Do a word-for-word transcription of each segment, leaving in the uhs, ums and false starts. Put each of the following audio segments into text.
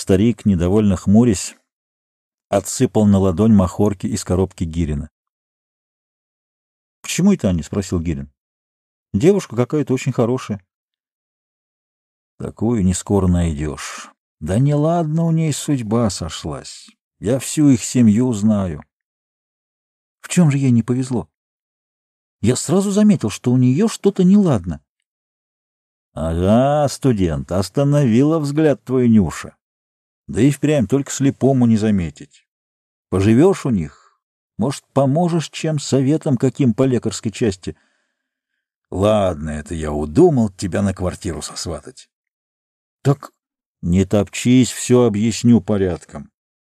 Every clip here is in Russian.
Старик, недовольно хмурясь, отсыпал на ладонь махорки из коробки Гирина. — Почему это они? — спросил Гирин. — Девушка какая-то очень хорошая. — Такую не скоро найдешь. Да неладно у ней судьба сошлась. Я всю их семью знаю. — В чем же ей не повезло? Я сразу заметил, что у нее что-то неладно. — Ага, студент, остановила взгляд твой Нюша. Да и впрямь только слепому не заметить. Поживешь у них, может, поможешь чем советом каким по лекарской части. Ладно, это я удумал тебя на квартиру сосватать. Так не топчись, все объясню порядком.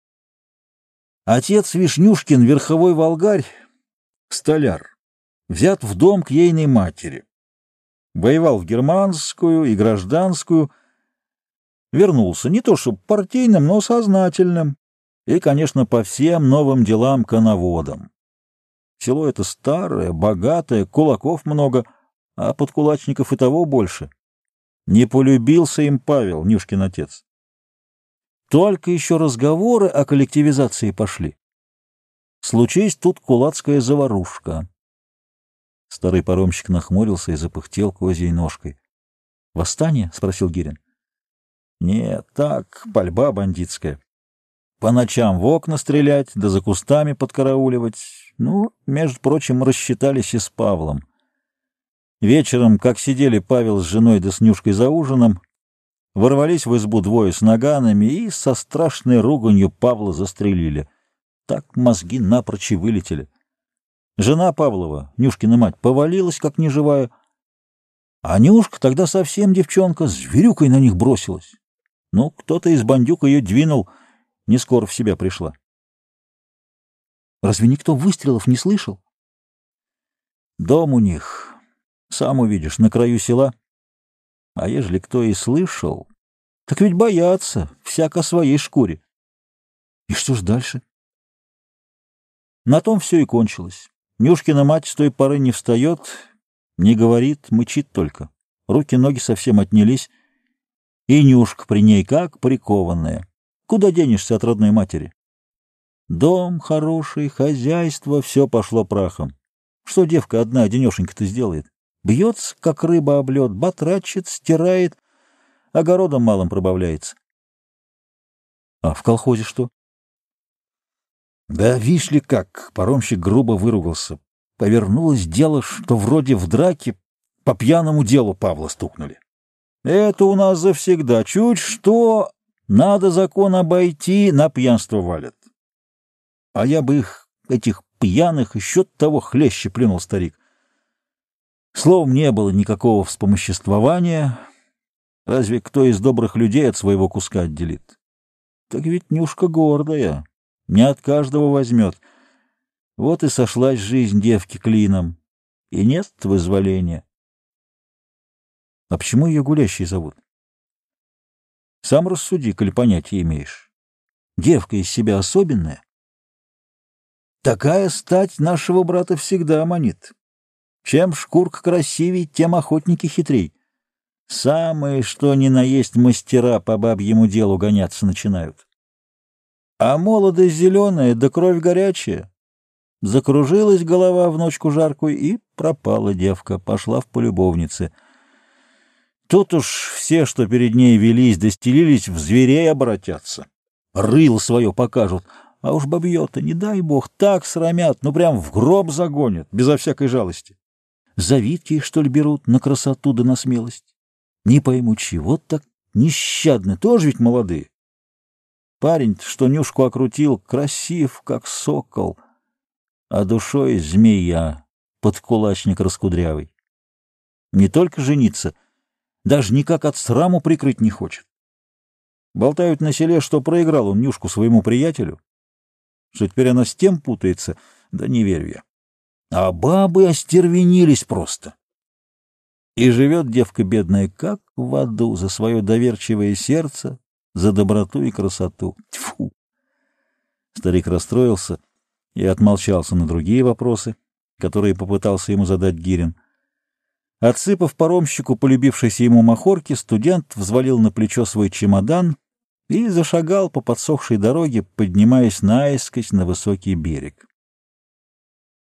Отец Вишнюшкин, верховой волгарь, столяр, взят в дом к ейной матери. Воевал в германскую и гражданскую, вернулся не то чтобы партийным, но сознательным, и, конечно, по всем новым делам коноводом. Село это старое, богатое, кулаков много, а подкулачников и того больше. Не полюбился им Павел, Нюшкин отец. Только еще разговоры о коллективизации пошли. Случись тут кулацкая заварушка. Старый паромщик нахмурился и запыхтел козьей ножкой. — Восстание? — спросил Гирин. — Нет, так, пальба бандитская. По ночам в окна стрелять, да за кустами подкарауливать. Ну, между прочим, рассчитались и с Павлом. Вечером, как сидели Павел с женой да с Нюшкой за ужином, ворвались в избу двое с наганами и со страшной руганью Павла застрелили. Так мозги напрочь и вылетели. Жена Павлова, Нюшкина мать, повалилась, как неживая, а Нюшка тогда совсем девчонка, зверюкой на них бросилась. Ну, кто-то из бандюк ее двинул, не скоро в себя пришла. Разве никто выстрелов не слышал? Дом у них, сам увидишь, на краю села. А ежели кто и слышал, так ведь боятся, всяко о своей шкуре. И что ж дальше? На том все и кончилось. Нюшкина мать с той поры не встает, не говорит, мычит только. Руки-ноги совсем отнялись, и Нюшка при ней как прикованная. Куда денешься от родной матери? Дом хороший, хозяйство, все пошло прахом. Что девка одна одинешенька-то сделает? Бьется, как рыба об лед, батрачит, стирает, огородом малым пробавляется. А в колхозе что? Да вишь ли как, паромщик грубо выругался. Повернулось дело, что вроде в драке по пьяному делу Павла стукнули. Это у нас завсегда. Чуть что, надо закон обойти, на пьянство валят. А я бы их, этих пьяных, еще того хлеще плюнул старик. Словом, не было никакого вспомоществования. Разве кто из добрых людей от своего куска отделит? Так ведь Нюшка гордая, не от каждого возьмет. Вот и сошлась жизнь девки клином, и нет вызволения. А почему ее гулящей зовут? Сам рассуди, коли понятия имеешь. Девка из себя особенная. Такая стать нашего брата всегда манит. Чем шкурка красивей, тем охотники хитрей. Самые, что ни на есть мастера по бабьему делу гоняться начинают. А молодость зеленая, да кровь горячая. Закружилась голова в ночку жаркую, и пропала девка, пошла в полюбовницы. Тут уж все, что перед ней велись, достелились, в зверей обратятся. Рыло свое покажут. А уж бабье-то, не дай бог, так срамят, ну прям в гроб загонят, безо всякой жалости. Завидки, что ли, берут на красоту да на смелость? Не пойму, чего так нещадно, тоже ведь молодые. Парень, что Нюшку окрутил, красив, как сокол, а душой змея, подкулачник раскудрявый. Не только жениться, даже никак от сраму прикрыть не хочет. Болтают на селе, что проиграл он Нюшку своему приятелю, что теперь она с тем путается, да не верю я. А бабы остервенились просто. И живет девка бедная, как в аду, за свое доверчивое сердце, за доброту и красоту. Тьфу! Старик расстроился и отмолчался на другие вопросы, которые попытался ему задать Гирин. Отсыпав паромщику полюбившейся ему махорки, студент взвалил на плечо свой чемодан и зашагал по подсохшей дороге, поднимаясь наискось на высокий берег.